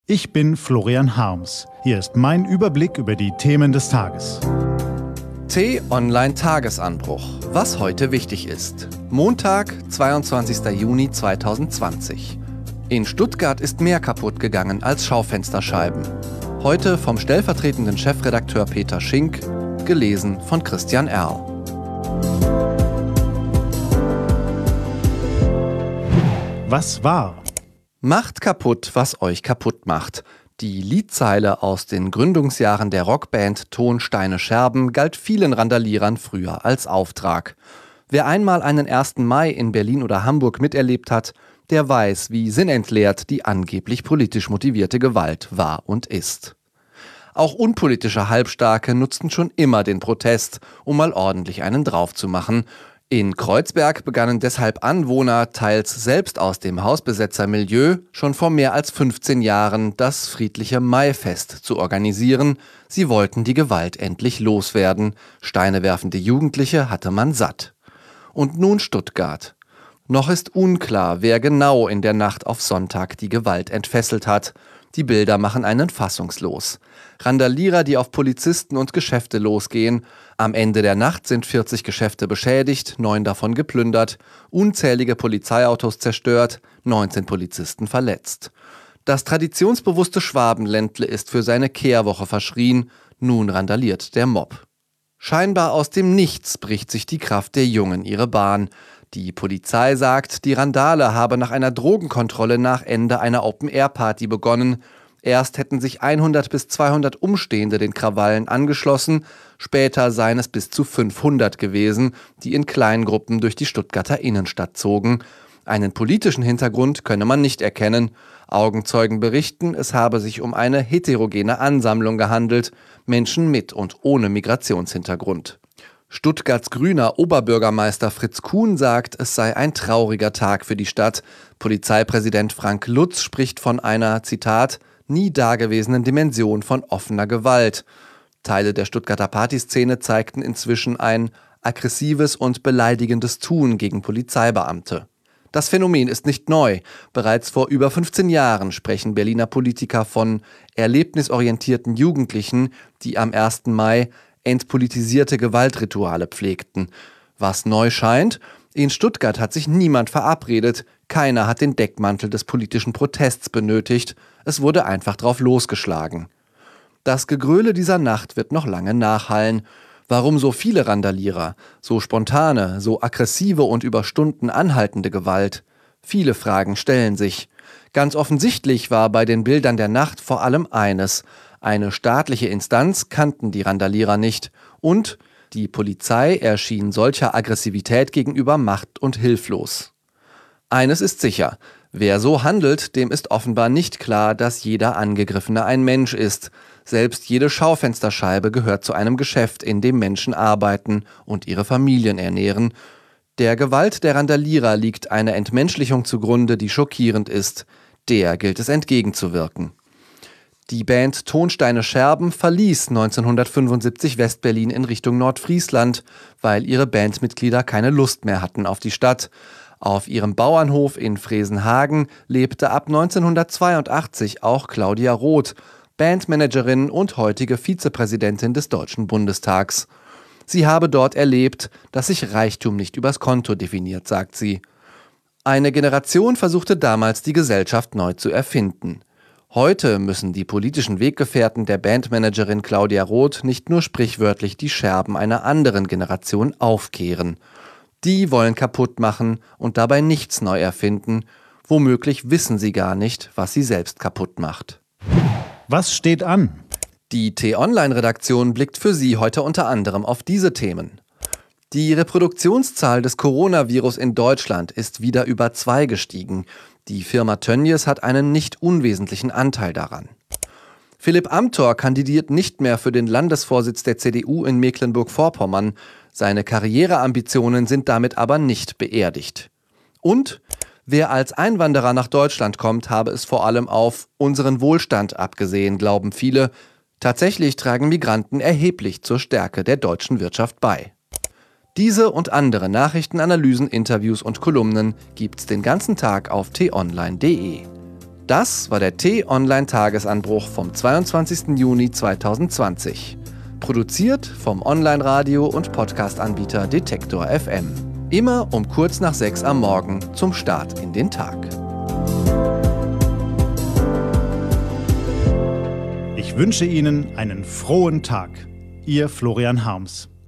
Ich bin Florian Harms. Hier ist mein Überblick über die Themen des Tages. T-Online-Tagesanbruch. Was heute wichtig ist. Montag, 22. Juni 2020. In Stuttgart ist mehr kaputt gegangen als Schaufensterscheiben. Heute vom stellvertretenden Chefredakteur Peter Schink, gelesen von Christian Erl. Was war? Macht kaputt, was euch kaputt macht. Die Liedzeile aus den Gründungsjahren der Rockband Ton, Steine, Scherben galt vielen Randalierern früher als Auftrag. Wer einmal einen 1. Mai in Berlin oder Hamburg miterlebt hat, der weiß, wie sinnentleert die angeblich politisch motivierte Gewalt war und ist. Auch unpolitische Halbstarke nutzten schon immer den Protest, um mal ordentlich einen draufzumachen. In Kreuzberg begannen deshalb Anwohner, teils selbst aus dem Hausbesetzermilieu, schon vor mehr als 15 Jahren das friedliche Maifest zu organisieren. Sie wollten die Gewalt endlich loswerden. Steinewerfende Jugendliche hatte man satt. Und nun Stuttgart. Noch ist unklar, wer genau in der Nacht auf Sonntag die Gewalt entfesselt hat. Die Bilder machen einen fassungslos. Randalierer, die auf Polizisten und Geschäfte losgehen. Am Ende der Nacht sind 40 Geschäfte beschädigt, 9 davon geplündert, unzählige Polizeiautos zerstört, 19 Polizisten verletzt. Das traditionsbewusste Schwabenländle ist für seine Kehrwoche verschrien, nun randaliert der Mob. Scheinbar aus dem Nichts bricht sich die Kraft der Jungen ihre Bahn. Die Polizei sagt, die Randale habe nach einer Drogenkontrolle nach Ende einer Open-Air-Party begonnen. Erst hätten sich 100 bis 200 Umstehende den Krawallen angeschlossen, später seien es bis zu 500 gewesen, die in kleinen Gruppen durch die Stuttgarter Innenstadt zogen. Einen politischen Hintergrund könne man nicht erkennen. Augenzeugen berichten, es habe sich um eine heterogene Ansammlung gehandelt, Menschen mit und ohne Migrationshintergrund. Stuttgarts grüner Oberbürgermeister Fritz Kuhn sagt, es sei ein trauriger Tag für die Stadt. Polizeipräsident Frank Lutz spricht von einer, Zitat, nie dagewesenen Dimension von offener Gewalt. Teile der Stuttgarter Partyszene zeigten inzwischen ein aggressives und beleidigendes Tun gegen Polizeibeamte. Das Phänomen ist nicht neu. Bereits vor über 15 Jahren sprechen Berliner Politiker von erlebnisorientierten Jugendlichen, die am 1. Mai entpolitisierte Gewaltrituale pflegten. Was neu scheint? In Stuttgart hat sich niemand verabredet, keiner hat den Deckmantel des politischen Protests benötigt, es wurde einfach drauf losgeschlagen. Das Gegröle dieser Nacht wird noch lange nachhallen. Warum so viele Randalierer, so spontane, so aggressive und über Stunden anhaltende Gewalt? Viele Fragen stellen sich. Ganz offensichtlich war bei den Bildern der Nacht vor allem eines: Eine staatliche Instanz kannten die Randalierer nicht und die Polizei erschien solcher Aggressivität gegenüber macht- und hilflos. Eines ist sicher: Wer so handelt, dem ist offenbar nicht klar, dass jeder Angegriffene ein Mensch ist. Selbst jede Schaufensterscheibe gehört zu einem Geschäft, in dem Menschen arbeiten und ihre Familien ernähren. Der Gewalt der Randalierer liegt eine Entmenschlichung zugrunde, die schockierend ist. Der gilt es entgegenzuwirken. Die Band Ton, Steine, Scherben verließ 1975 Westberlin in Richtung Nordfriesland, weil ihre Bandmitglieder keine Lust mehr hatten auf die Stadt. Auf ihrem Bauernhof in Fresenhagen lebte ab 1982 auch Claudia Roth, Bandmanagerin und heutige Vizepräsidentin des Deutschen Bundestags. Sie habe dort erlebt, dass sich Reichtum nicht übers Konto definiert, sagt sie. Eine Generation versuchte damals, die Gesellschaft neu zu erfinden. Heute müssen die politischen Weggefährten der Bandmanagerin Claudia Roth nicht nur sprichwörtlich die Scherben einer anderen Generation aufkehren. Die wollen kaputt machen und dabei nichts neu erfinden. Womöglich wissen sie gar nicht, was sie selbst kaputt macht. Was steht an? Die T-Online-Redaktion blickt für Sie heute unter anderem auf diese Themen. Die Reproduktionszahl des Coronavirus in Deutschland ist wieder über 2 gestiegen. Die Firma Tönnies hat einen nicht unwesentlichen Anteil daran. Philipp Amthor kandidiert nicht mehr für den Landesvorsitz der CDU in Mecklenburg-Vorpommern. Seine Karriereambitionen sind damit aber nicht beerdigt. Und wer als Einwanderer nach Deutschland kommt, habe es vor allem auf unseren Wohlstand abgesehen, glauben viele. Tatsächlich tragen Migranten erheblich zur Stärke der deutschen Wirtschaft bei. Diese und andere Nachrichten, Analysen, Interviews und Kolumnen gibt's den ganzen Tag auf t-online.de. Das war der T-Online-Tagesanbruch vom 22. Juni 2020. Produziert vom Online-Radio- und Podcast-Anbieter Detektor FM. Immer um kurz nach 6 am Morgen zum Start in den Tag. Ich wünsche Ihnen einen frohen Tag. Ihr Florian Harms.